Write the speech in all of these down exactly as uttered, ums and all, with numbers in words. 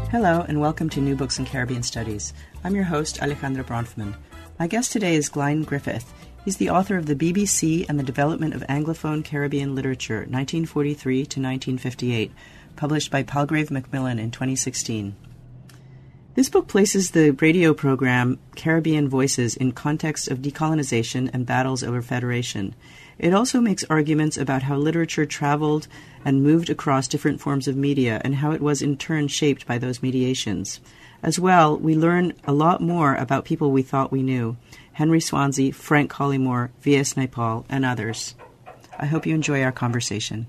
Hello, and welcome to New Books in Caribbean Studies. I'm your host, Alejandra Bronfman. My guest today is Glyne Griffith. He's the author of The B B C and the Development of Anglophone Caribbean Literature, nineteen forty-three to nineteen fifty-eight, published by Palgrave Macmillan in twenty sixteen. This book places the radio program Caribbean Voices in context of decolonization and battles over federation. It also makes arguments about how literature traveled and moved across different forms of media and how it was in turn shaped by those mediations. As well, we learn a lot more about people we thought we knew: Henry Swansea, Frank Collymore, V S Naipaul, and others. I hope you enjoy our conversation.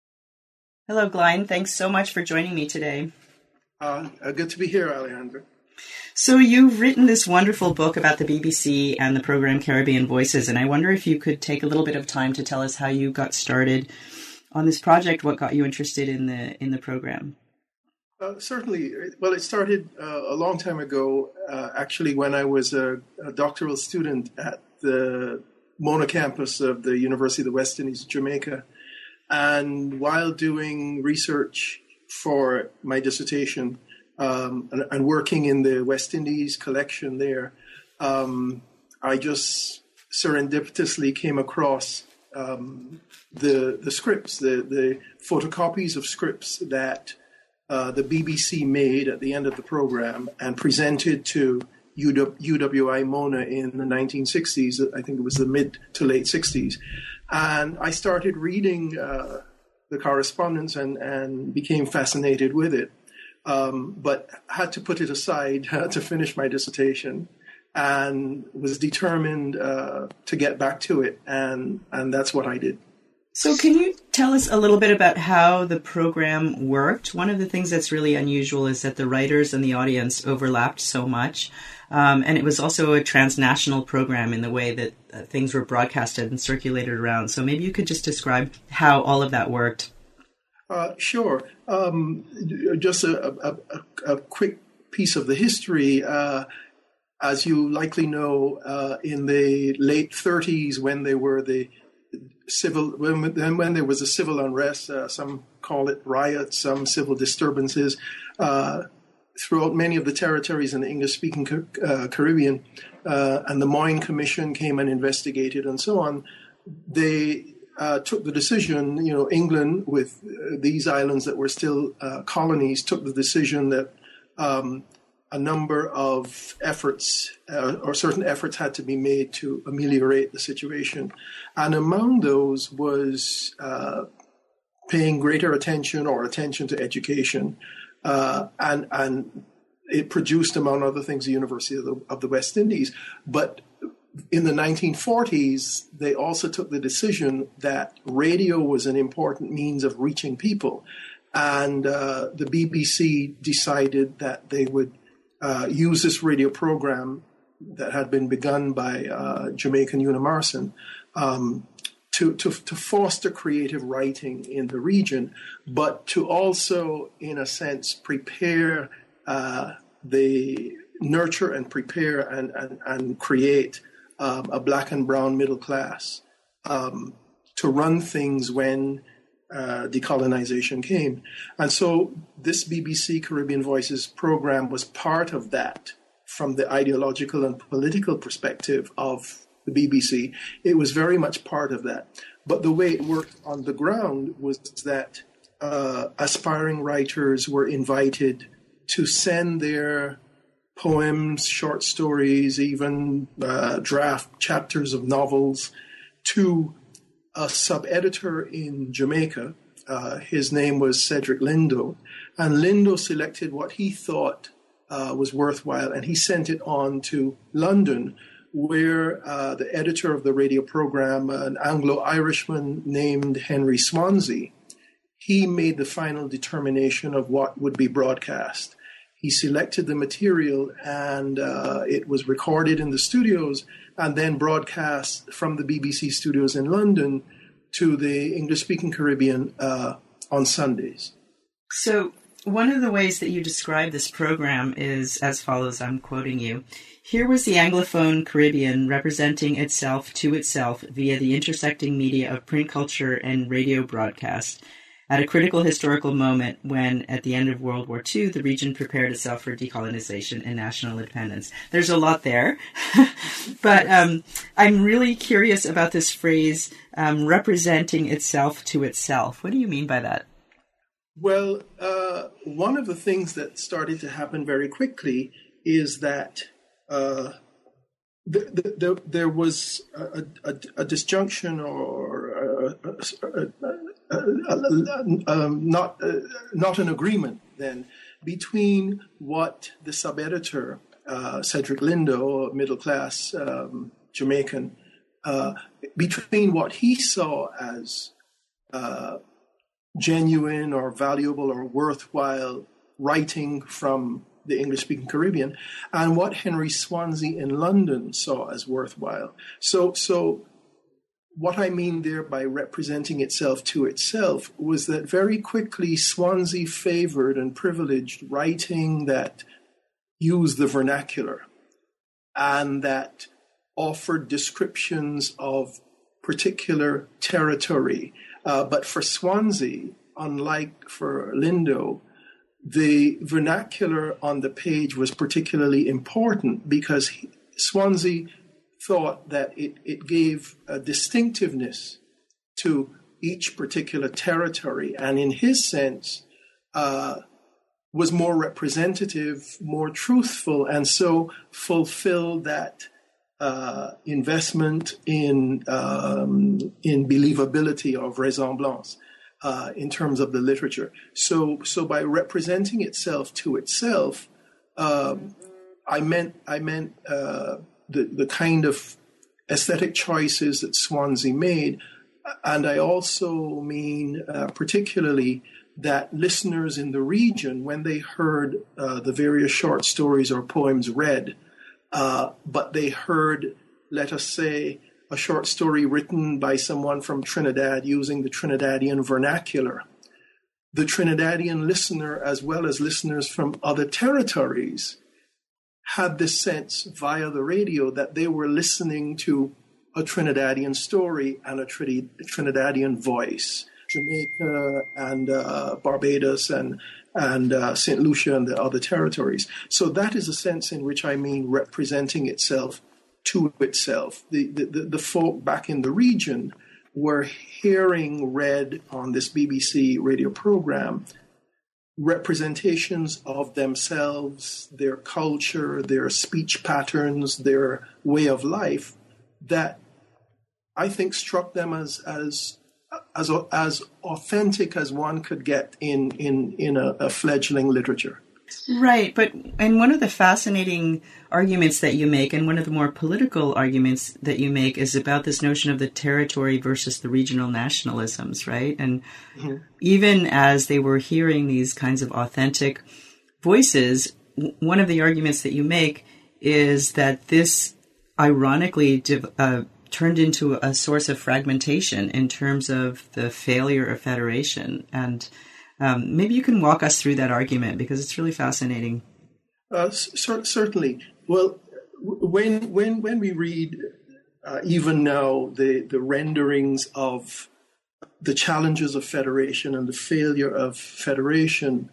Hello, Glyne. Thanks so much for joining me today. Uh, good to be here, Alejandra. So you've written this wonderful book about the B B C and the program Caribbean Voices, and I wonder if you could take a little bit of time to tell us how you got started on this project, what got you interested in the in the program. Uh, certainly. Well, it started uh, a long time ago, uh, actually, when I was a, a doctoral student at the Mona campus of the University of the West Indies, Jamaica. And while doing research for my dissertation um, and, and working in the West Indies collection there, um, I just serendipitously came across um, the the scripts, the, the photocopies of scripts that uh, the B B C made at the end of the program and presented to U W I Mona in the nineteen sixties. I think it was the mid to late sixties. And I started reading uh, the correspondence and, and became fascinated with it, um, but had to put it aside uh, to finish my dissertation, and was determined uh, to get back to it, and, and that's what I did. So can you tell us a little bit about how the program worked? One of the things that's really unusual is that the writers and the audience overlapped so much. Um, and it was also a transnational program in the way that uh, things were broadcasted and circulated around. So maybe you could just describe how all of that worked. Uh, sure. Um, just a, a, a, a quick piece of the history. Uh, as you likely know, uh, in the late thirties, when they were the civil, when, when there was a civil unrest, uh, some call it riots, some civil disturbances, uh, throughout many of the territories in the English-speaking uh, Caribbean, uh, and the Moyne Commission came and investigated and so on. They uh, took the decision, you know, England with uh, these islands that were still uh, colonies, took the decision that um, a number of efforts uh, or certain efforts had to be made to ameliorate the situation. And among those was uh, paying greater attention or attention to education. Uh, and and it produced, among other things, the University of the, of the West Indies. But in the nineteen forties, they also took the decision that radio was an important means of reaching people. And uh, the B B C decided that they would uh, use this radio program that had been begun by uh, Jamaican Una Morrison um To, to, to foster creative writing in the region, but to also, in a sense, prepare uh, the nurture and prepare and, and, and create um, a black and brown middle class um, to run things when uh, decolonization came. And so this B B C Caribbean Voices program was part of that from the ideological and political perspective of the B B C. It was very much part of that. But the way it worked on the ground was that uh, aspiring writers were invited to send their poems, short stories, even uh, draft chapters of novels to a sub-editor in Jamaica. Uh, his name was Cedric Lindo. And Lindo selected what he thought uh, was worthwhile, and he sent it on to London, where uh, the editor of the radio program, an Anglo-Irishman named Henry Swansea, he made the final determination of what would be broadcast. He selected the material, and uh, it was recorded in the studios and then broadcast from the B B C studios in London to the English-speaking Caribbean uh, on Sundays. So one of the ways that you describe this program is as follows, I'm quoting you. Here was the Anglophone Caribbean representing itself to itself via the intersecting media of print culture and radio broadcast. at a critical historical moment when, at the end of World War Two, the region prepared itself for decolonization and national independence. There's a lot there, but um, I'm really curious about this phrase, um, representing itself to itself. What do you mean by that? Well, uh, one of the things that started to happen very quickly is that uh, the, the, the, there was a, a, a disjunction or a, a, a, a, um, not uh, not an agreement then between what the sub-editor, uh, Cedric Lindo, a middle-class um, Jamaican, uh, between what he saw as uh, genuine or valuable or worthwhile writing from the English-speaking Caribbean, and what Henry Swansea in London saw as worthwhile. So, so what I mean there by representing itself to itself was that very quickly Swansea favored and privileged writing that used the vernacular and that offered descriptions of particular territory. Uh, but for Swansea, unlike for Lindo, the vernacular on the page was particularly important because he, Swansea thought that it, it gave a distinctiveness to each particular territory, and in his sense, uh, was more representative, more truthful, and so fulfilled that uh, investment in um, in believability of vraisemblance. Uh, in terms of the literature. So so by representing itself to itself, um, I meant I meant uh, the, the kind of aesthetic choices that Swansea made. And I also mean uh, particularly that listeners in the region, when they heard uh, the various short stories or poems read, uh, but they heard, let us say, a short story written by someone from Trinidad using the Trinidadian vernacular. The Trinidadian listener, as well as listeners from other territories, had this sense via the radio that they were listening to a Trinidadian story and a Trinidadian voice. Jamaica and uh, Barbados and, and uh, Saint Lucia and the other territories. So that is a sense in which I mean representing itself to itself. The, the, the folk back in the region were hearing read on this B B C radio program representations of themselves, their culture, their speech patterns, their way of life that I think struck them as as as as authentic as one could get in in in a, a fledgling literature. Right, but and one of the fascinating arguments that you make, and one of the more political arguments that you make, is about this notion of the territory versus the regional nationalisms, right? And mm-hmm. even as they were hearing these kinds of authentic voices, one of the arguments that you make is that this ironically uh, turned into a source of fragmentation in terms of the failure of federation. And Um, maybe you can walk us through that argument because it's really fascinating. Uh, c- certainly. Well, when when when we read uh, even now the the renderings of the challenges of federation and the failure of federation,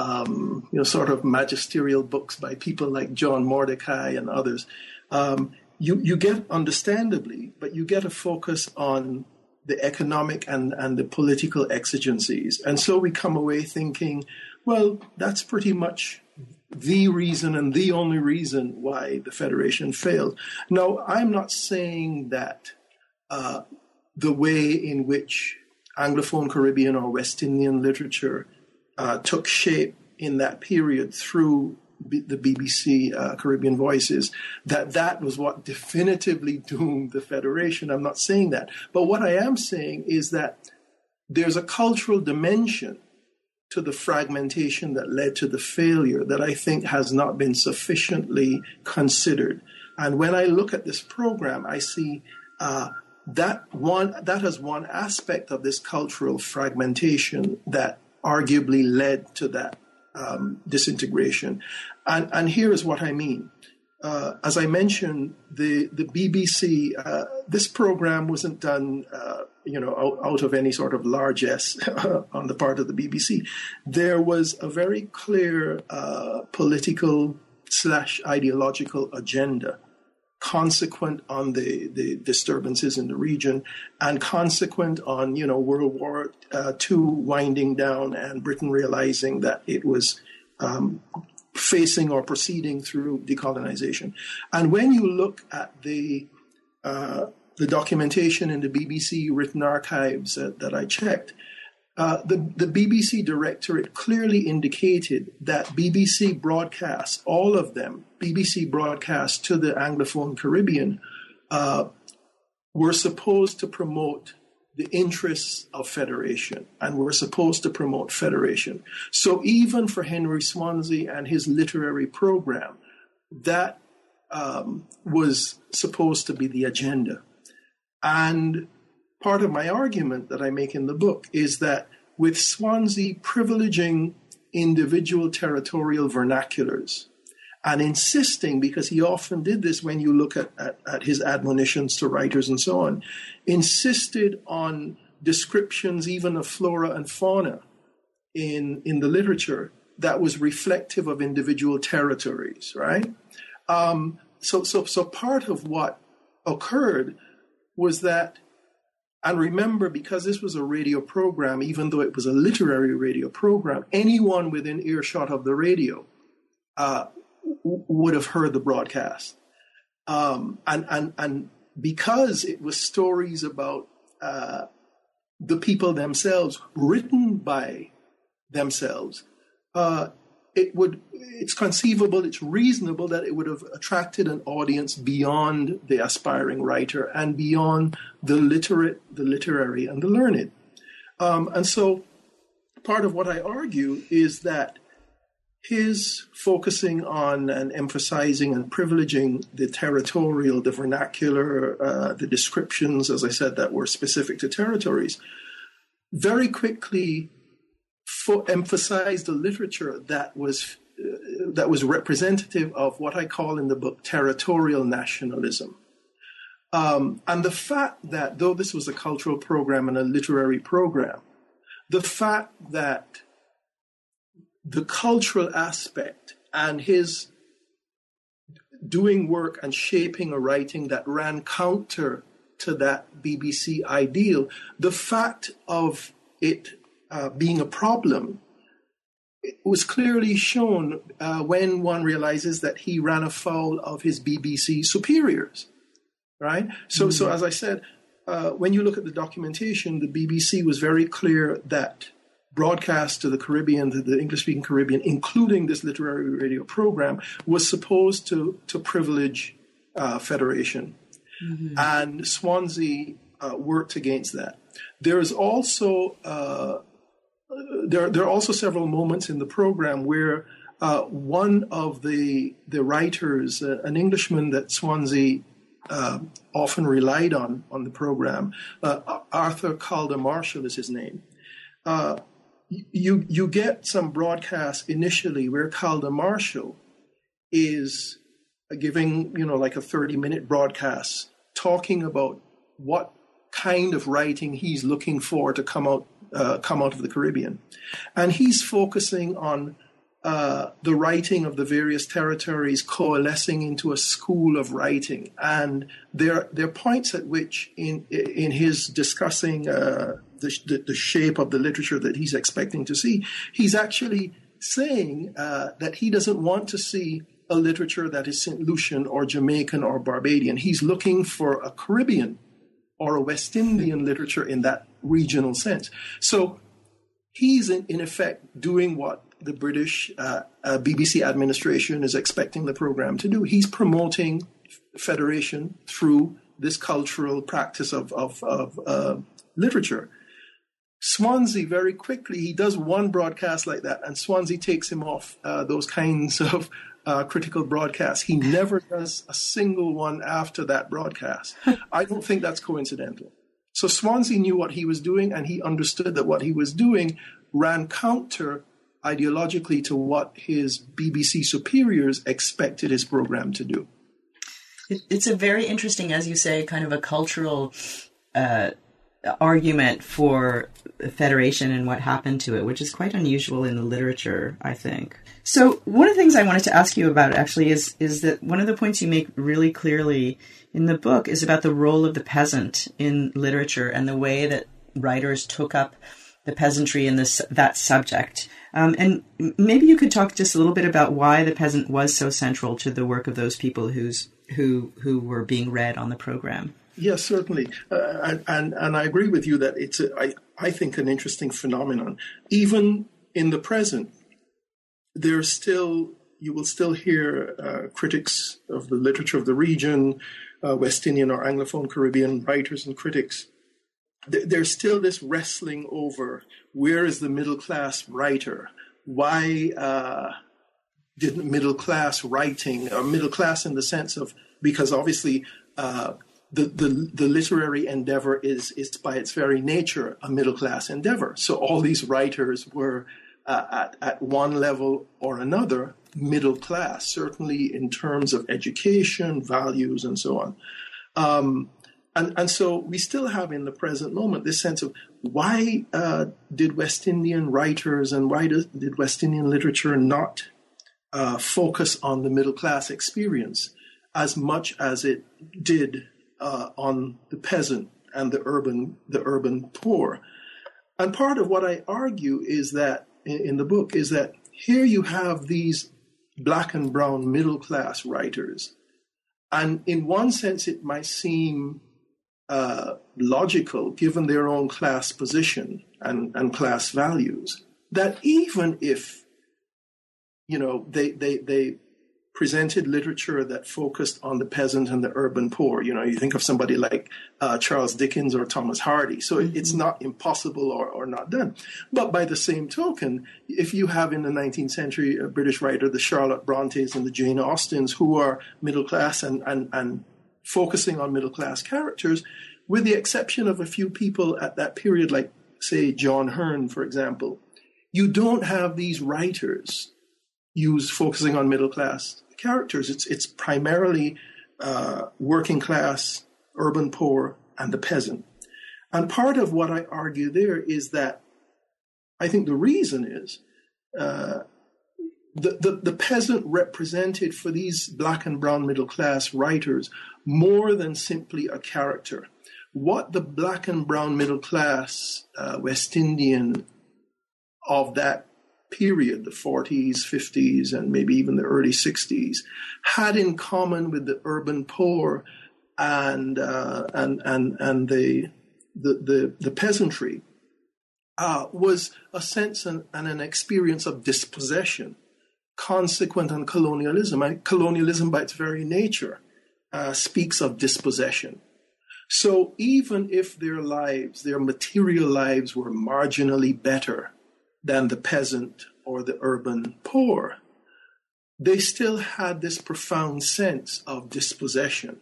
um, you know, sort of magisterial books by people like John Mordecai and others, um, you you get understandably, but you get a focus on the economic and, and the political exigencies. And so we come away thinking, well, that's pretty much the reason and the only reason why the Federation failed. No, I'm not saying that uh, the way in which Anglophone Caribbean or West Indian literature uh, took shape in that period through B- the B B C uh, Caribbean Voices, that that was what definitively doomed the Federation. I'm not saying that. But what I am saying is that there's a cultural dimension to the fragmentation that led to the failure that I think has not been sufficiently considered. And when I look at this program, I see uh, that one that as one aspect of this cultural fragmentation that arguably led to that Um, disintegration. And, and here is what I mean. Uh, as I mentioned, the, the B B C, uh, this program wasn't done uh, you know, out, out of any sort of largesse on the part of the B B C. There was a very clear uh, political slash ideological agenda consequent on the, the disturbances in the region and consequent on, you know, World War uh, Two winding down and Britain realizing that it was um, facing or proceeding through decolonization. And when you look at the uh, the documentation in the B B C written archives uh, that I checked, uh, the, the B B C directorate clearly indicated that B B C broadcasts, all of them, B B C broadcasts to the Anglophone Caribbean, uh, were supposed to promote the interests of federation and were supposed to promote federation. So even for Henry Swansea and his literary program, that um, was supposed to be the agenda. And part of my argument that I make in the book is that with Swansea privileging individual territorial vernaculars and insisting, because he often did this when you look at, at, at his admonitions to writers and so on, insisted on descriptions even of flora and fauna in, in the literature that was reflective of individual territories, right? Um, so, so, so part of what occurred was that, and remember, because this was a radio program, even though it was a literary radio program, anyone within earshot of the radio uh, w- would have heard the broadcast. Um, and, and, and because it was stories about uh, the people themselves, written by themselves, uh, it would, it's conceivable, it's reasonable that it would have attracted an audience beyond the aspiring writer and beyond the literate, the literary, and the learned. Um, and so part of what I argue is that his focusing on and emphasizing and privileging the territorial, the vernacular, uh, the descriptions, as I said, that were specific to territories, very quickly fo- emphasized the literature that was uh, that was representative of what I call in the book territorial nationalism. Um, and the fact that, though this was a cultural program and a literary program, the fact that the cultural aspect and his doing work and shaping a writing that ran counter to that B B C ideal, the fact of it uh, being a problem, it was clearly shown uh, when one realizes that he ran afoul of his B B C superiors, right? So, mm-hmm. so as I said, uh, when you look at the documentation, the B B C was very clear that broadcast to the Caribbean, to the English-speaking Caribbean, including this literary radio program, was supposed to, to privilege uh, federation. Mm-hmm. And Swansea uh, worked against that. There is also uh, there there are also several moments in the program where uh, one of the the writers, uh, an Englishman that Swansea uh, often relied on on the program, uh, Arthur Calder Marshall is his name. Uh, you you get some broadcasts initially where Calder Marshall is giving, you know, like a thirty minute broadcast talking about what kind of writing he's looking for to come out uh, come out of the Caribbean. And he's focusing on uh, the writing of the various territories coalescing into a school of writing. And there, there are points at which in, in his discussing uh, the, the, the shape of the literature that he's expecting to see, he's actually saying uh, that he doesn't want to see a literature that is Saint Lucian or Jamaican or Barbadian. He's looking for a Caribbean or a West Indian literature in that regional sense. So he's in, in effect doing what the British uh, uh, B B C administration is expecting the program to do. He's promoting federation through this cultural practice of, of, of uh, literature. Swansea, very quickly, he does one broadcast like that, and Swansea takes him off uh, those kinds of uh, critical broadcasts. He never does a single one after that broadcast. I don't think that's coincidental. So Swansea knew what he was doing, and he understood that what he was doing ran counter ideologically to what his B B C superiors expected his program to do. It's a very interesting, as you say, kind of a cultural uh argument for federation and what happened to it, which is quite unusual in the literature, I think. So one of the things I wanted to ask you about actually is is that one of the points you make really clearly in the book is about the role of the peasant in literature and the way that writers took up the peasantry and this that subject. Um, and maybe you could talk just a little bit about why the peasant was so central to the work of those people who's who who were being read on the program. Yes, certainly, uh, and, and and I agree with you that it's a, I I think an interesting phenomenon. Even in the present, there's still you will still hear uh, critics of the literature of the region, uh, West Indian or Anglophone Caribbean writers and critics. There's still this wrestling over where is the middle class writer? Why uh, didn't middle class writing, or middle class in the sense of, because obviously uh, the, the the literary endeavor is is by its very nature a middle class endeavor. So all these writers were uh, at at one level or another middle class, certainly in terms of education, values, and so on. Um, And, and so we still have in the present moment this sense of why uh, did West Indian writers and why does, did West Indian literature not uh, focus on the middle class experience as much as it did uh, on the peasant and the urban the urban poor? And part of what I argue is that in, in the book is that here you have these black and brown middle class writers, and in one sense it might seem Uh, logical, given their own class position and, and class values, that even if, you know, they, they, they presented literature that focused on the peasant and the urban poor, you know, you think of somebody like uh, Charles Dickens or Thomas Hardy, so mm-hmm. it's not impossible or, or not done. But by the same token, if you have in the nineteenth century a British writer, the Charlotte Brontes and the Jane Austens, who are middle class and, and, and focusing on middle-class characters, with the exception of a few people at that period, like, say, John Hearne, for example, you don't have these writers use focusing on middle-class characters. It's it's primarily uh, working-class, urban poor, and the peasant. And part of what I argue there is that I think the reason is uh, The, the, the peasant represented for these black and brown middle class writers more than simply a character. What the black and brown middle class uh, West Indian of that period, the forties, fifties, and maybe even the early sixties, had in common with the urban poor and uh, and and and the the the, the peasantry uh, was a sense and, and an experience of dispossession, consequent on colonialism. And colonialism, by its very nature, uh, speaks of dispossession. So even if their lives, their material lives, were marginally better than the peasant or the urban poor, they still had this profound sense of dispossession,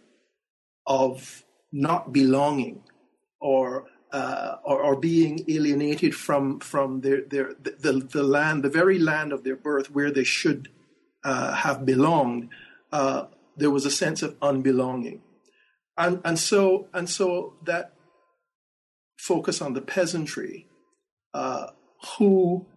of not belonging, or uh, or, or being alienated from from their their the, the land, the very land of their birth, where they should uh, have belonged. Uh, there was a sense of unbelonging, and and so and so that focus on the peasantry, uh, who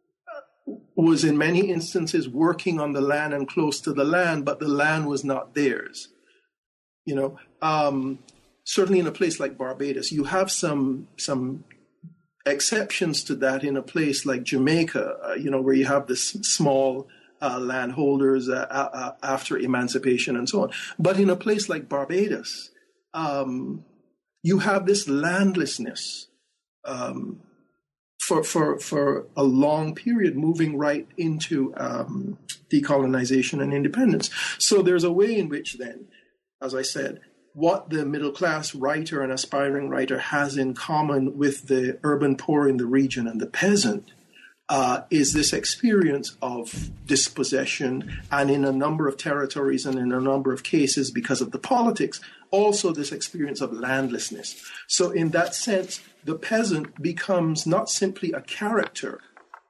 was in many instances working on the land and close to the land, but the land was not theirs. You know, um, certainly in a place like Barbados, you have some some exceptions to that in a place like Jamaica, uh, you know, where you have this small uh, landholders uh, uh, after emancipation and so on. But in a place like Barbados, um, you have this landlessness um, for for for a long period, moving right into um, decolonization and independence. So there's a way in which then, as I said, what the middle-class writer and aspiring writer has in common with the urban poor in the region and the peasant uh, is this experience of dispossession, and in a number of territories and in a number of cases, because of the politics, also this experience of landlessness. So in that sense, the peasant becomes not simply a character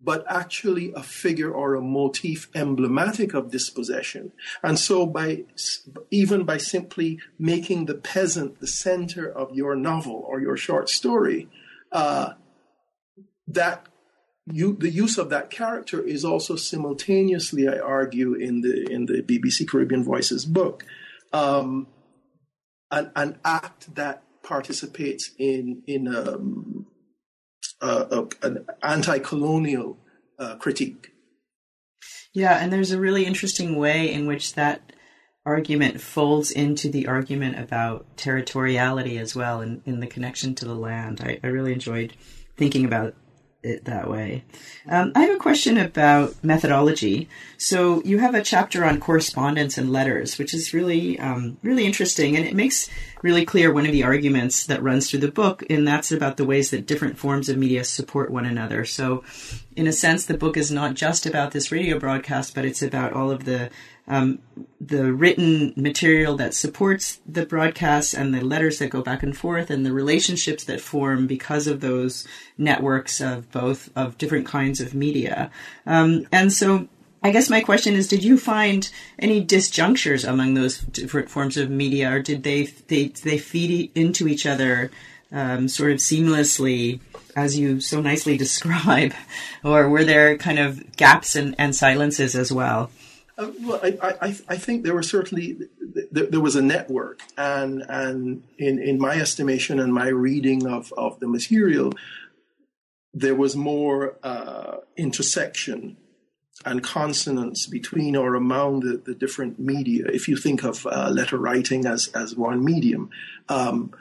but actually a figure or a motif emblematic of dispossession. And so by even by simply making the peasant the center of your novel or your short story, uh, that you, the use of that character is also simultaneously, I argue, in the in the B B C Caribbean Voices book, um, an, an act that participates in in um, uh, uh, an anti-colonial uh, critique. Yeah, and there's a really interesting way in which that argument folds into the argument about territoriality as well, in, in the connection to the land. I, I really enjoyed thinking about it that way. Um, I have a question about methodology. So you have a chapter on correspondence and letters, which is really, um, really interesting. And it makes really clear one of the arguments that runs through the book, and that's about the ways that different forms of media support one another. So in a sense, the book is not just about this radio broadcast, but it's about all of the um, the written material that supports the broadcasts and the letters that go back and forth and the relationships that form because of those networks of both of different kinds of media. Um, and so I guess my question is, did you find any disjunctures among those different forms of media, or did they they, they feed into each other um, sort of seamlessly, as you so nicely describe, or were there kind of gaps and, and silences as well? Uh, well, I, I, I think there were certainly there, there was a network, and and in, in my estimation and my reading of, of the material, there was more uh, intersection and consonance between or among the, the different media. If you think of uh, letter writing as as one medium, um,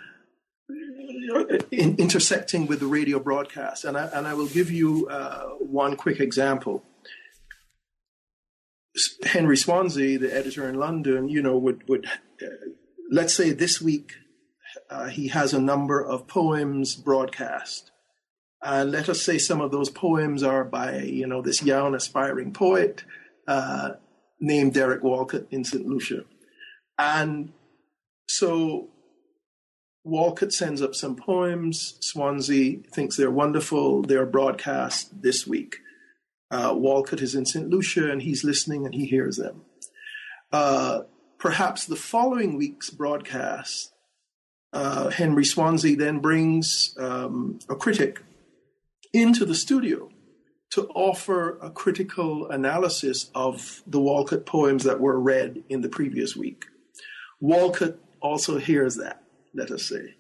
in, intersecting with the radio broadcast, and I and I will give you uh, one quick example. Henry Swansea, the editor in London, you know, would, would uh, let's say this week uh, he has a number of poems broadcast. And let us say some of those poems are by, you know, this young aspiring poet uh, named Derek Walcott in Saint Lucia. And so Walcott sends up some poems. Swansea thinks they're wonderful. They're broadcast this week. Uh, Walcott is in Saint Lucia, and he's listening, and he hears them. Uh, perhaps the following week's broadcast, uh, Henry Swansea then brings um, a critic into the studio to offer a critical analysis of the Walcott poems that were read in the previous week. Walcott also hears that, let us say.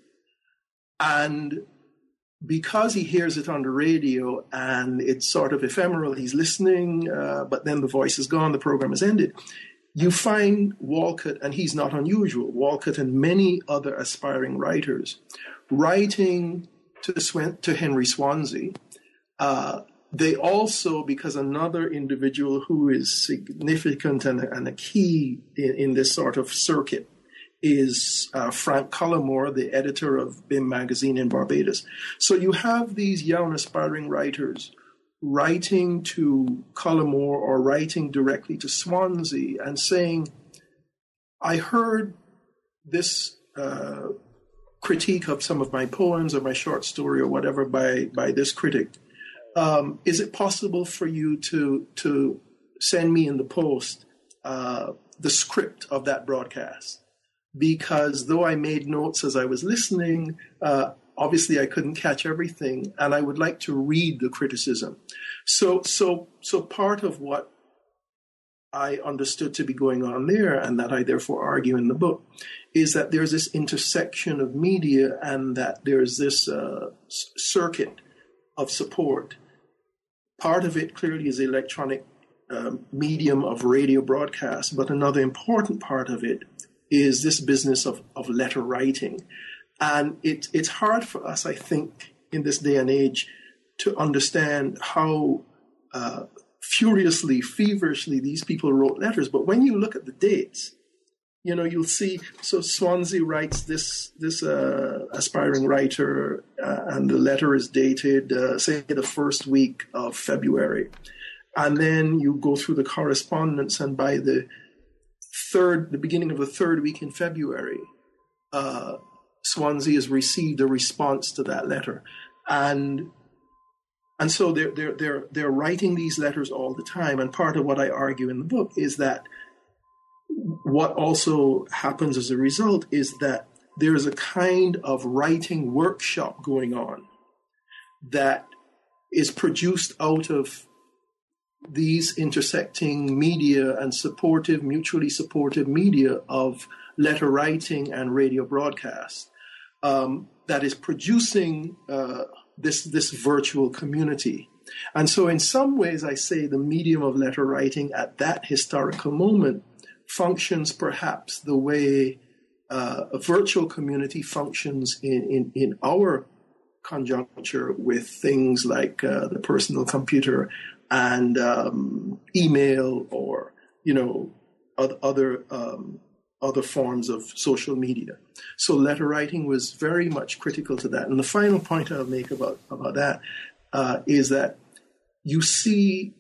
And because he hears it on the radio and it's sort of ephemeral, he's listening, uh, but then the voice is gone, the program is ended. You find Walcott, and he's not unusual, Walcott and many other aspiring writers writing to, Swen- to Henry Swansea. Uh, they also, because another individual who is significant and, and a key in, in this sort of circuit is uh, Frank Cullimore, the editor of B I M magazine in Barbados. So you have these young aspiring writers writing to Cullimore or writing directly to Swansea and saying, I heard this uh, critique of some of my poems or my short story or whatever by, by this critic. Um, is it possible for you to, to send me in the post uh, the script of that broadcast? Because though I made notes as I was listening, uh, obviously I couldn't catch everything, and I would like to read the criticism. So, so, so part of what I understood to be going on there, and that I therefore argue in the book, is that there's this intersection of media, and that there's this uh, circuit of support. Part of it clearly is the electronic uh, medium of radio broadcast, but another important part of it is this business of, of letter writing. And it, it's hard for us, I think, in this day and age, to understand how uh, furiously, feverishly these people wrote letters. But when you look at the dates, you know, you'll see, so Swansea writes this this uh, aspiring writer, uh, and the letter is dated, uh, say, the first week of February. And then you go through the correspondence, and by the third, the beginning of the third week in February, uh, Swansea has received a response to that letter. And And so they're, they're, they're, they're writing these letters all the time. And part of what I argue in the book is that what also happens as a result is that there is a kind of writing workshop going on that is produced out of these intersecting media and supportive, mutually supportive media of letter writing and radio broadcast um, that is producing uh, this, this virtual community. And so in some ways, I say the medium of letter writing at that historical moment functions perhaps the way uh, a virtual community functions in, in, in our conjuncture with things like uh, the personal computer and um, email or, you know, other other, um, other forms of social media. So letter writing was very much critical to that. And the final point I'll make about, about that uh, is that you see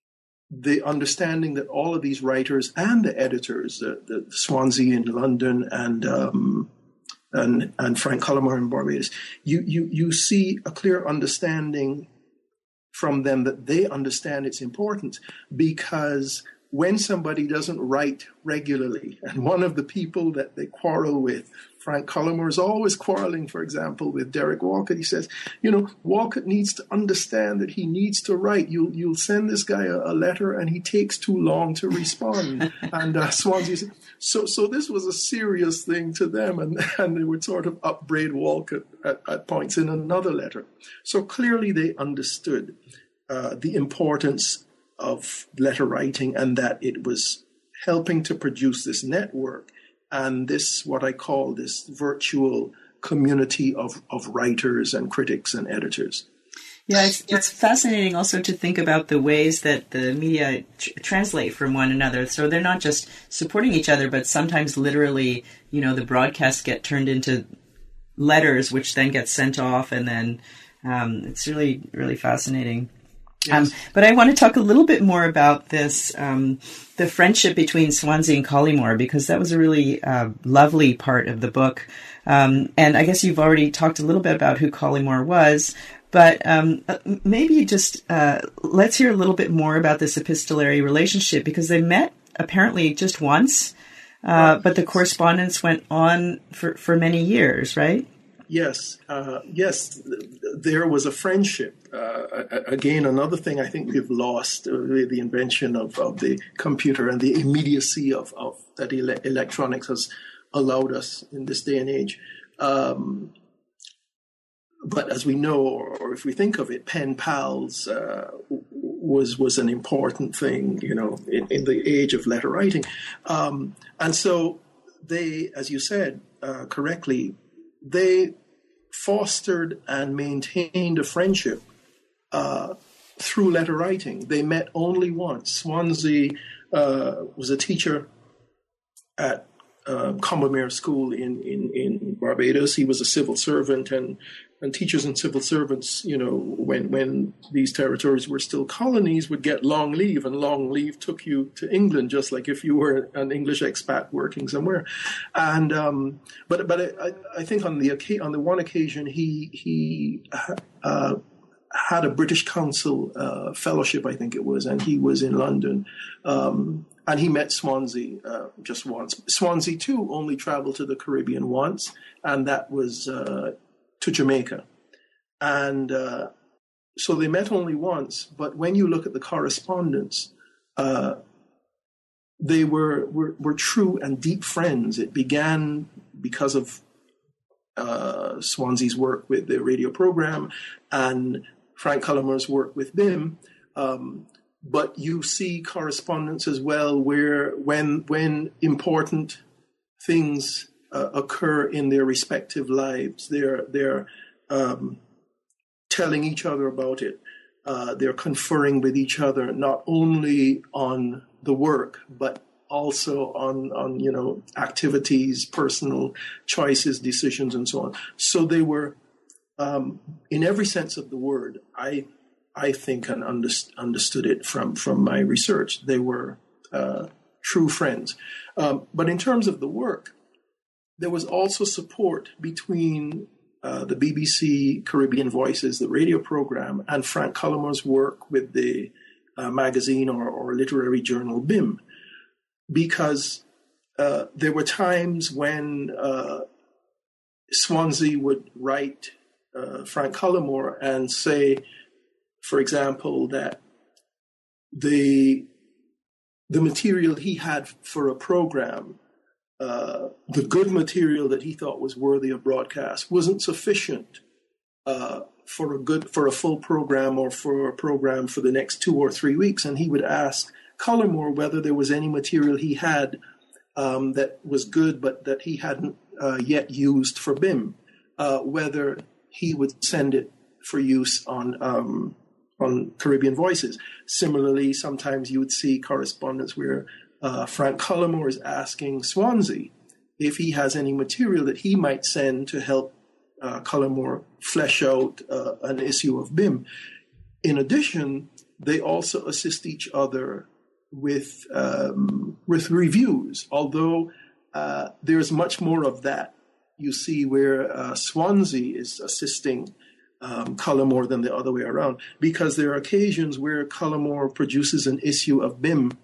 the understanding that all of these writers and the editors, uh, the Swansea in London and um, and and Frank Collymore in Barbados, you you you see a clear understanding from them that they understand its importance, because when somebody doesn't write regularly, and one of the people that they quarrel with, Frank Collymore, is always quarreling, for example, with Derek Walcott. He says, you know, Walcott needs to understand that he needs to write. You'll, you'll send this guy a, a letter and he takes too long to respond. and uh, Swansea said, so, so this was a serious thing to them, and, and they would sort of upbraid Walcott at, at points in another letter. So clearly they understood uh, the importance of letter writing and that it was helping to produce this network and this, what I call this virtual community of, of writers and critics and editors. Yeah, it's, it's fascinating also to think about the ways that the media tr- translate from one another. So they're not just supporting each other, but sometimes literally, you know, the broadcasts get turned into letters, which then get sent off, and then um, it's really, really fascinating. Yes. Um, but I want to talk a little bit more about this, um, the friendship between Swansea and Collymore, because that was a really uh, lovely part of the book. Um, and I guess you've already talked a little bit about who Collymore was, but um, maybe just uh, let's hear a little bit more about this epistolary relationship, because they met apparently just once, uh, but the correspondence went on for, for many years, right? Yes, uh, yes, there was a friendship. Uh, again, another thing I think we've lost, uh, the invention of, of the computer and the immediacy of, of that ele- electronics has allowed us in this day and age. Um, but as we know, or, or if we think of it, pen pals uh, was was an important thing, you know, in, in the age of letter writing. Um, and so they, as you said uh, correctly, they fostered and maintained a friendship uh, through letter writing. They met only once. Swansea uh, was a teacher at uh, Combermere School in, in, in Barbados. He was a civil servant, and, and teachers and civil servants, you know, when, when these territories were still colonies, would get long leave, and long leave took you to England, just like if you were an English expat working somewhere. And um, but but I, I think on the on the one occasion he he uh, had a British Council uh, fellowship, I think it was, and he was in London. Um, And he met Swansea uh, just once. Swansea, too, only traveled to the Caribbean once, and that was uh, to Jamaica. And uh, so they met only once, but when you look at the correspondence, uh, they were, were were true and deep friends. It began because of uh, Swansea's work with the radio program and Frank Collymore's work with B I M. Um, But you see correspondence as well where when when important things uh, occur in their respective lives, they're they're um, telling each other about it. Uh, they're conferring with each other not only on the work but also on on you know activities, personal choices, decisions, and so on. So they were, um, in every sense of the word, I. I think and underst- understood it from, from my research. They were uh, true friends. Um, but in terms of the work, there was also support between uh, the B B C Caribbean Voices, the radio program, and Frank Collamore's work with the uh, magazine or, or literary journal B I M, because uh, there were times when uh, Swansea would write uh, Frank Cullimore and say, for example, that the the material he had for a program, uh, the good material that he thought was worthy of broadcast, wasn't sufficient uh, for a good for a full program or for a program for the next two or three weeks, and he would ask Cullimore whether there was any material he had um, that was good but that he hadn't uh, yet used for B I M, uh, whether he would send it for use on um, on Caribbean Voices. Similarly, sometimes you would see correspondence where uh, Frank Cullimore is asking Swansea if he has any material that he might send to help uh, Cullimore flesh out uh, an issue of B I M. In addition, they also assist each other with um, with reviews, although uh, there's much more of that. You see where uh, Swansea is assisting um, Cullimore than the other way around, because there are occasions where Cullimore produces an issue of B I M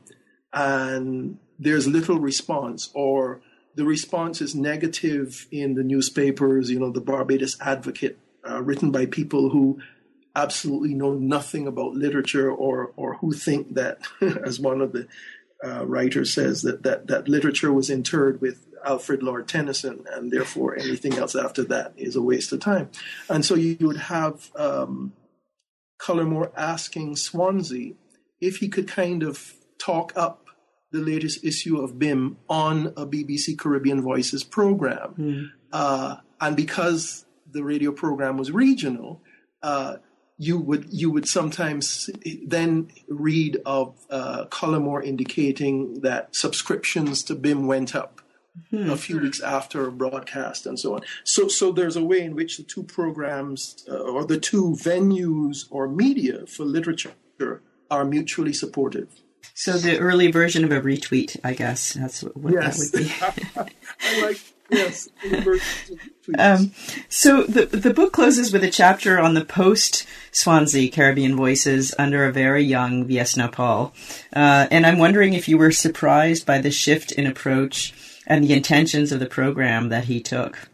and there's little response, or the response is negative in the newspapers, you know, the Barbados Advocate, uh, written by people who absolutely know nothing about literature, or or who think that, as one of the uh, writers says, that, that that literature was interred with Alfred Lord Tennyson, and therefore anything else after that is a waste of time. And so you would have um, Cullimore asking Swansea if he could kind of talk up the latest issue of B I M on a B B C Caribbean Voices program. Mm. Uh, and because the radio program was regional, uh, you would you would sometimes then read of uh, Cullimore indicating that subscriptions to B I M went up hmm. a few weeks after a broadcast and so on. So so there's a way in which the two programs uh, or the two venues or media for literature are mutually supportive. So the early version of a retweet, I guess. That's what, what yes. that would be. I like Yes. um, so the the book closes with a chapter on the post-Swansea Caribbean Voices under a very young V S Naipaul. Uh, and I'm wondering if you were surprised by the shift in approach and the intentions of the program that he took.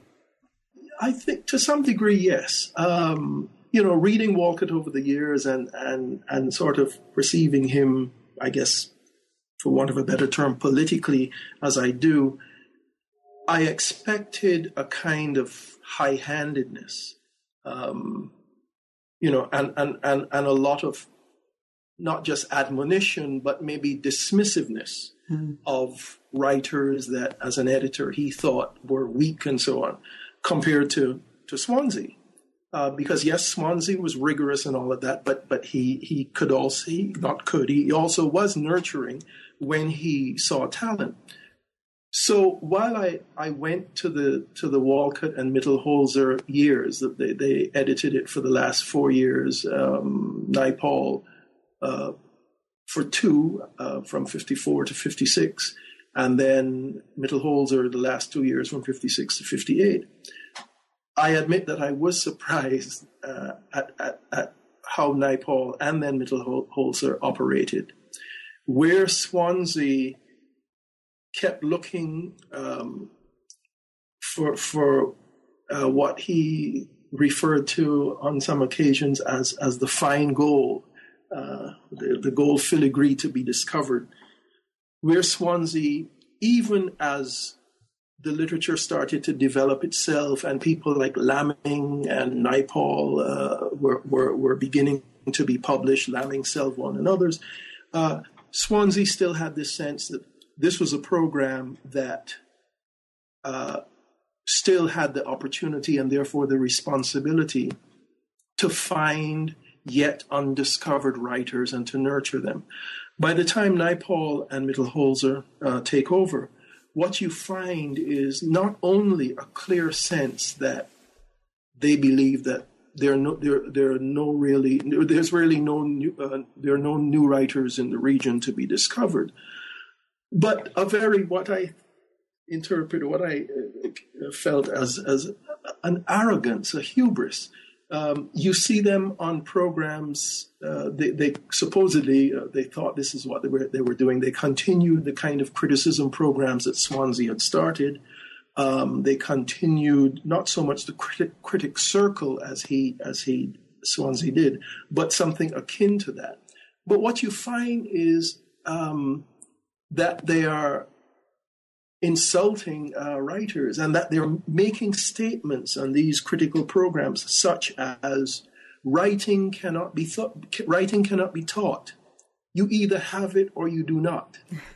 I think to some degree, yes. Um, you know, reading Walcott over the years and, and, and sort of perceiving him, I guess, for want of a better term, politically, as I do, I expected a kind of high-handedness, um, you know, and, and, and, and a lot of not just admonition, but maybe dismissiveness mm. of writers that, as an editor, he thought were weak and so on, compared to, to Swansea. Uh, because, yes, Swansea was rigorous and all of that, but but he, he could also, he not could, he also was nurturing when he saw talent. So while I, I went to the to the Walcott and Mittelholzer years, that they, they edited it for the last four years, um, Naipaul uh, for two, uh, from fifty-four to fifty-six, and then Mittelholzer the last two years from fifty-six to fifty-eight. I admit that I was surprised uh, at, at, at how Naipaul and then Mittelholzer operated. Where Swansea kept looking um, for for uh, what he referred to on some occasions as as the fine gold, uh, the, the gold filigree to be discovered. Where Swansea, even as the literature started to develop itself and people like Lamming and Naipaul uh, were, were were beginning to be published, Lamming, Selvon, and others, uh, Swansea still had this sense that this was a program that uh, still had the opportunity and therefore the responsibility to find yet undiscovered writers and to nurture them. By the time Naipaul and Mittelholzer uh, take over, what you find is not only a clear sense that they believe that there are no there there are no really there's really no new, uh, there are no new writers in the region to be discovered, but a very, what I interpret, what I felt as as an arrogance, a hubris. Um, you see them on programs. Uh, they, they supposedly uh, they thought this is what they were they were doing. They continued the kind of criticism programs that Swansea had started. Um, they continued not so much the critic, critic circle as he as he Swansea did, but something akin to that. But what you find is um, that they are insulting uh, writers, and that they're making statements on these critical programs, such as writing cannot be thought, writing cannot be taught. You either have it or you do not.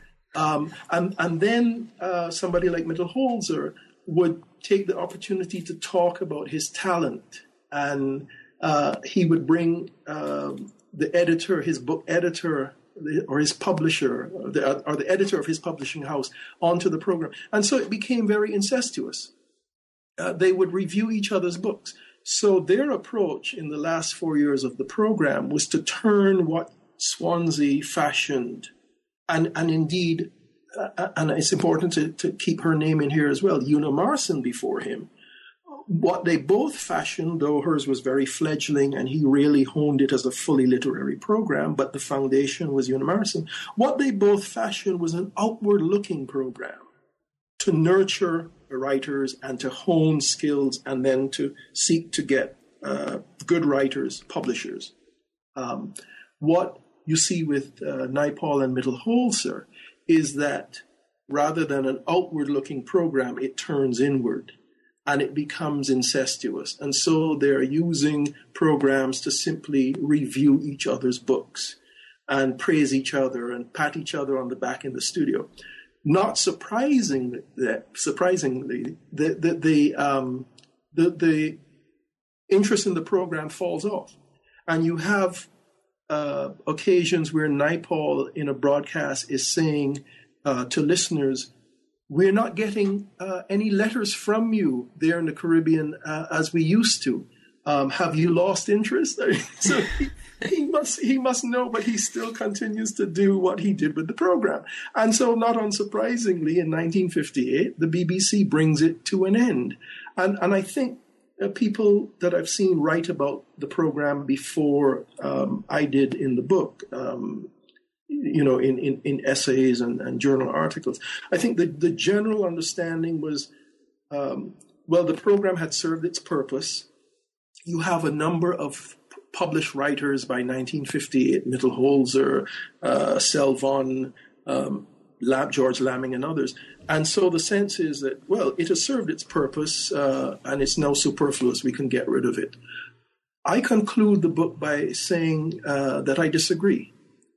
Um, and and then uh, somebody like Mittelholzer would take the opportunity to talk about his talent, and uh, he would bring uh, the editor, his book editor, or his publisher, or the, or the editor of his publishing house, onto the program. And so it became very incestuous. Uh, they would review each other's books. So their approach in the last four years of the program was to turn what Swansea fashioned, and, and indeed, uh, and it's important to, to keep her name in here as well, Una Marson before him. What they both fashioned, though hers was very fledgling and he really honed it as a fully literary program, but the foundation was Una Marson. What they both fashioned was an outward-looking program to nurture the writers and to hone skills and then to seek to get uh, good writers, publishers. Um, what you see with uh, Naipaul and Mittelholzer is that rather than an outward-looking program, it turns inward. And it becomes incestuous. And so they're using programs to simply review each other's books and praise each other and pat each other on the back in the studio. Not surprisingly, that, surprisingly the, the, the, um, the, the interest in the program falls off. And you have uh, occasions where Naipaul in a broadcast is saying uh, to listeners, we're not getting uh, any letters from you there in the Caribbean uh, as we used to. Um, have you lost interest? So he, he must he must know, but he still continues to do what he did with the program. And so, not unsurprisingly, in nineteen fifty-eight, the B B C brings it to an end. And and I think uh, people that I've seen write about the program before um, I did in the book, um, you know, in, in, in essays and, and journal articles. I think the, the general understanding was, um, well, the program had served its purpose. You have a number of published writers by nineteen fifty-eight, Mittelholzer, uh, Selvon, um, Lab, George Lamming, and others. And so the sense is that, well, it has served its purpose uh, and it's now superfluous. We can get rid of it. I conclude the book by saying uh, that I disagree.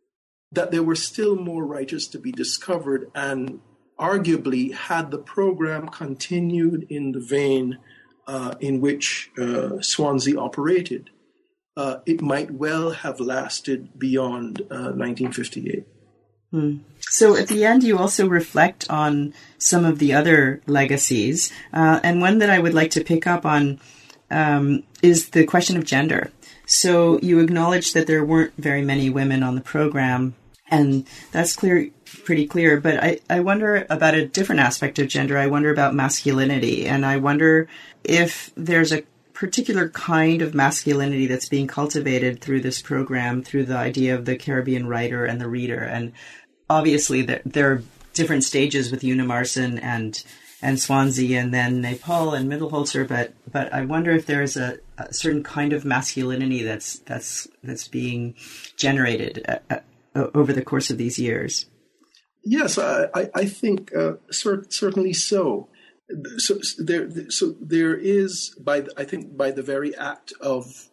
That there were still more writers to be discovered, and arguably, had the program continued in the vein uh, in which uh, Swansea operated, uh, it might well have lasted beyond uh, nineteen fifty-eight. Hmm. So at the end, you also reflect on some of the other legacies, uh, and one that I would like to pick up on um, is the question of gender. So you acknowledge that there weren't very many women on the program, and that's clear, pretty clear. But I, I wonder about a different aspect of gender. I wonder about masculinity, and I wonder if there's a particular kind of masculinity that's being cultivated through this program, through the idea of the Caribbean writer and the reader. And obviously there, there are different stages with Una Marson and and Swansea, and then Naipaul and Mittelholzer, but but I wonder if there is a, a certain kind of masculinity that's that's that's being generated uh, uh, over the course of these years. Yes, I, I, I think uh, cer- certainly so. So there, so there is by the, I think by the very act of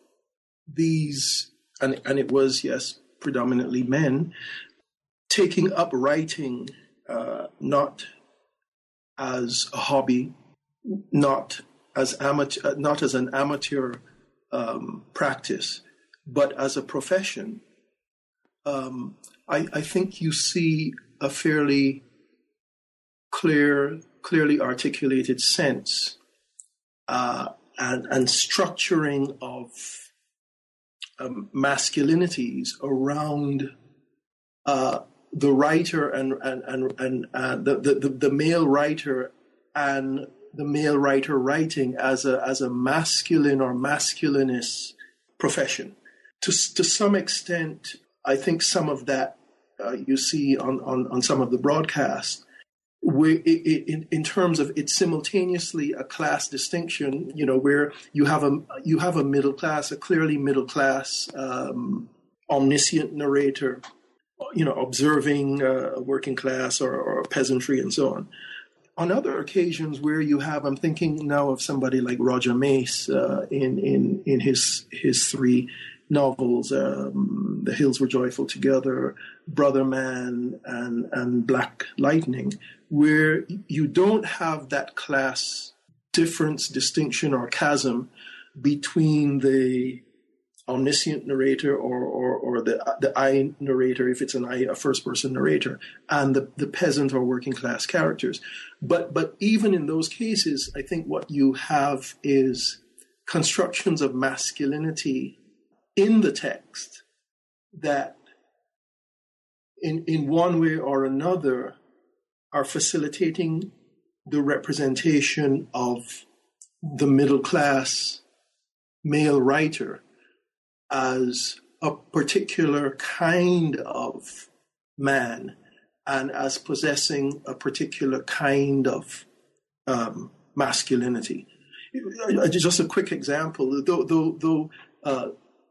these, and and it was yes predominantly men taking up writing, uh, not as a hobby, not as amateur, not as an amateur um, practice, but as a profession. Um, I, I think you see a fairly clear, clearly articulated sense uh, and, and structuring of um, masculinities around uh, the writer and and and, and uh, the, the the male writer and the male writer writing as a as a masculine or masculinist profession. To to some extent, I think some of that uh, you see on, on, on some of the broadcasts, where it, it, in, in terms of it's simultaneously a class distinction, you know, where you have a you have a middle class, a clearly middle class, um, omniscient narrator, you know, observing uh, a working class or, or peasantry and so on. On other occasions where you have, I'm thinking now of somebody like Roger Mace uh, in in in his his three novels, um, The Hills Were Joyful Together, Brother Man, and and Black Lightning, where you don't have that class difference, distinction, or chasm between the omniscient narrator or or, or the the I narrator, if it's an I, a first person narrator, and the, the peasant or working class characters. But but even in those cases, I think what you have is constructions of masculinity in the text that in in one way or another are facilitating the representation of the middle class male writer as a particular kind of man and as possessing a particular kind of um, masculinity. Just a quick example, though, though, though uh,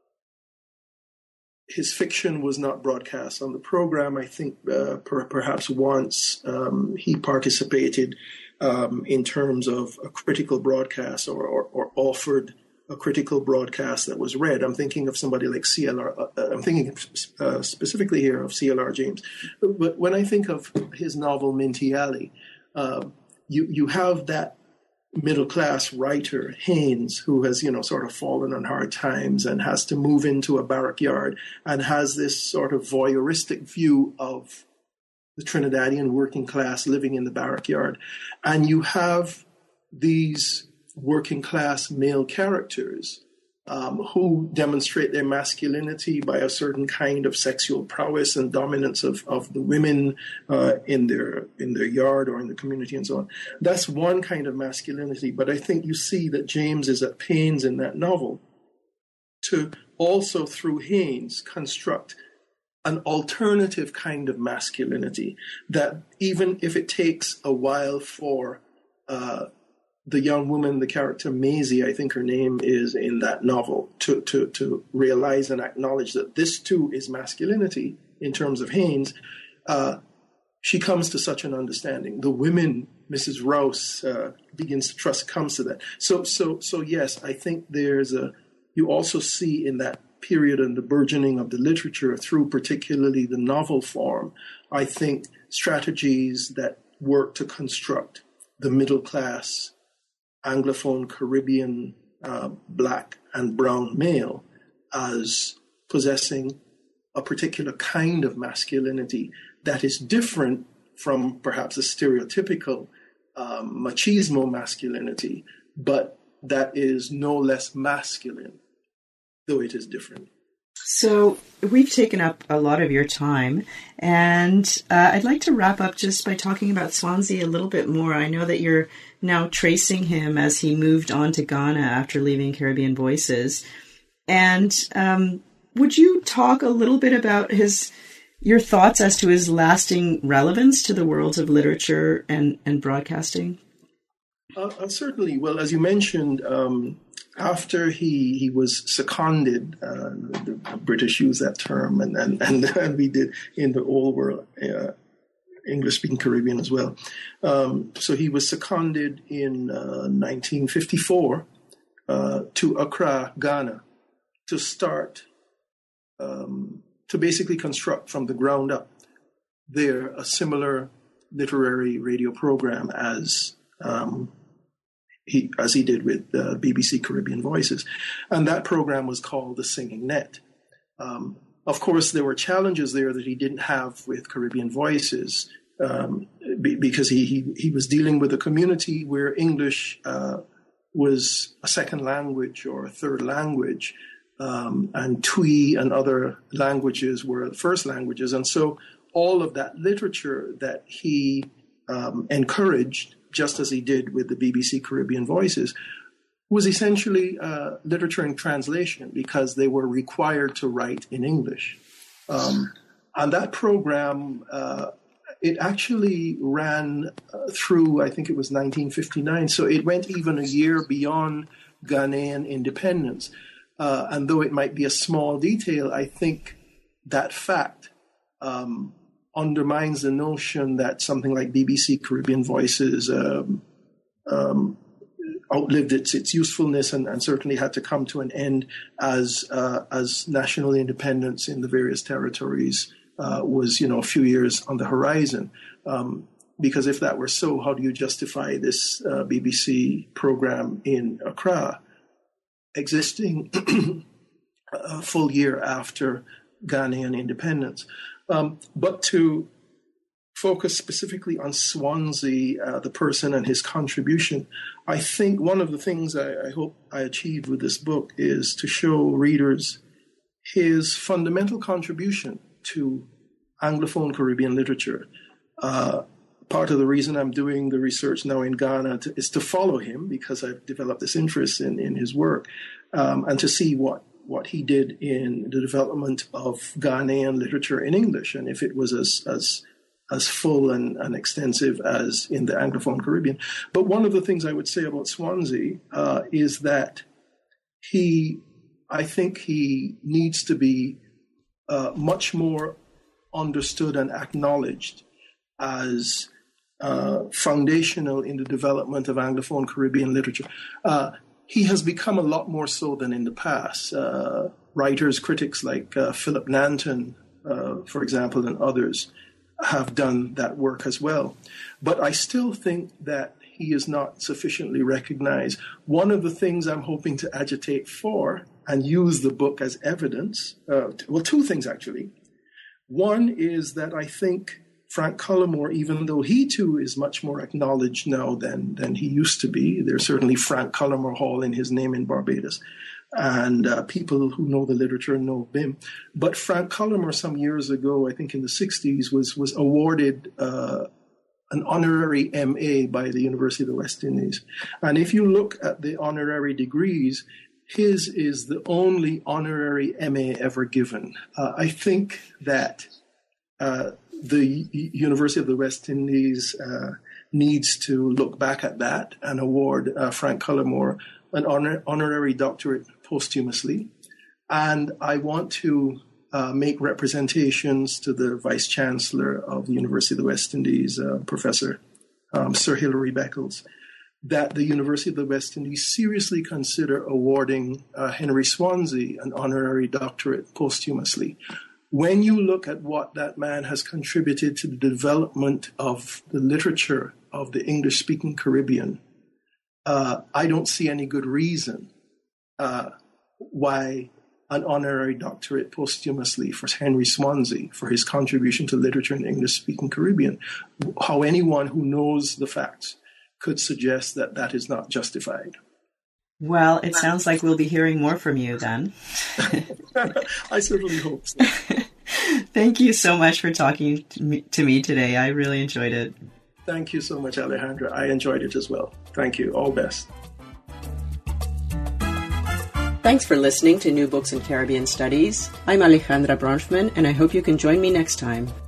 his fiction was not broadcast on the program, I think uh, per, perhaps once um, he participated um, in terms of a critical broadcast or, or, or offered a critical broadcast that was read. I'm thinking of somebody like C L R. Uh, I'm thinking uh, specifically here of C L R James. But when I think of his novel Minty Alley, uh, you you have that middle class writer Haynes, who has you know sort of fallen on hard times and has to move into a barrack yard and has this sort of voyeuristic view of the Trinidadian working class living in the barrack yard, and you have these working class male characters um, who demonstrate their masculinity by a certain kind of sexual prowess and dominance of, of the women uh, in their in their yard or in the community and so on. That's one kind of masculinity, but I think you see that James is at pains in that novel to also, through Haynes, construct an alternative kind of masculinity that even if it takes a while for uh, the young woman, the character Maisie, I think her name is in that novel, to, to, to realize and acknowledge that this too is masculinity in terms of Haynes, uh, she comes to such an understanding. The women, Missus Rouse, uh, begins to trust, comes to that. So, so, so yes, I think there's a, you also see in that period and the burgeoning of the literature through particularly the novel form, I think strategies that work to construct the middle class Anglophone, Caribbean, uh, black and brown male as possessing a particular kind of masculinity that is different from perhaps a stereotypical um, machismo masculinity, but that is no less masculine, though it is different. So we've taken up a lot of your time, and uh, I'd like to wrap up just by talking about Swansea a little bit more. I know that you're now tracing him as he moved on to Ghana after leaving Caribbean Voices. And um, would you talk a little bit about his your thoughts as to his lasting relevance to the worlds of literature and, and broadcasting? Uh, uh, certainly. Well, as you mentioned, um, after he he was seconded, uh, the, the British use that term, and, and, and, and we did in the old world, uh, English-speaking Caribbean as well. Um, so he was seconded in uh, nineteen fifty-four uh, to Accra, Ghana, to start, um, to basically construct from the ground up there a similar literary radio program as um, he as he did with uh, B B C Caribbean Voices. And that program was called The Singing Net. Um, Of course, there were challenges there that he didn't have with Caribbean Voices um, be, because he, he he was dealing with a community where English uh, was a second language or a third language, um, and Twi and other languages were the first languages. And so all of that literature that he um, encouraged just as he did with the B B C Caribbean Voices, was essentially uh, literature in translation because they were required to write in English. Um, and that program, uh, it actually ran uh, through, I think it was nineteen fifty-nine, so it went even a year beyond Ghanaian independence. Uh, and though it might be a small detail, I think that fact um, undermines the notion that something like B B C Caribbean Voices um, um, outlived its its usefulness and, and certainly had to come to an end as uh, as national independence in the various territories uh, was, you know, a few years on the horizon. Um, because if that were so, how do you justify this uh, B B C program in Accra existing a full year after Ghanaian independence? Um, but to focus specifically on Swansea, uh, the person and his contribution, I think one of the things I, I hope I achieved with this book is to show readers his fundamental contribution to Anglophone Caribbean literature. Uh, part of the reason I'm doing the research now in Ghana to, is to follow him, because I've developed this interest in, in his work, um, and to see what what he did in the development of Ghanaian literature in English, and if it was as as as full and, and extensive as in the Anglophone Caribbean. But one of the things I would say about Swansea uh, is that he, I think he needs to be uh, much more understood and acknowledged as uh, foundational in the development of Anglophone Caribbean literature. Uh, He has become a lot more so than in the past. Uh, writers, critics like uh, Philip Nanton, uh, for example, and others have done that work as well. But I still think that he is not sufficiently recognized. One of the things I'm hoping to agitate for and use the book as evidence, uh, well, two things actually. One is that I think Frank Cullimore, even though he too is much more acknowledged now than, than he used to be, there's certainly Frank Cullimore Hall in his name in Barbados, and uh, people who know the literature know B I M. But Frank Cullimore, some years ago, I think in the sixties, was was awarded uh, an honorary M A by the University of the West Indies. And if you look at the honorary degrees, his is the only honorary M A ever given. Uh, I think that uh, the University of the West Indies uh, needs to look back at that and award uh, Frank Cullimore an honor- honorary doctorate posthumously. And I want to uh, make representations to the Vice Chancellor of the University of the West Indies, uh, Professor um, Sir Hilary Beckles, that the University of the West Indies seriously consider awarding uh, Henry Swansea an honorary doctorate posthumously. When you look at what that man has contributed to the development of the literature of the English-speaking Caribbean, uh, I don't see any good reason uh, why an honorary doctorate posthumously for Henry Swansea for his contribution to literature in the English-speaking Caribbean, how anyone who knows the facts could suggest that that is not justified. Well, it sounds like we'll be hearing more from you then. I certainly hope so. Thank you so much for talking to me, to me today. I really enjoyed it. Thank you so much, Alejandra. I enjoyed it as well. Thank you. All best. Thanks for listening to New Books in Caribbean Studies. I'm Alejandra Bronfman, and I hope you can join me next time.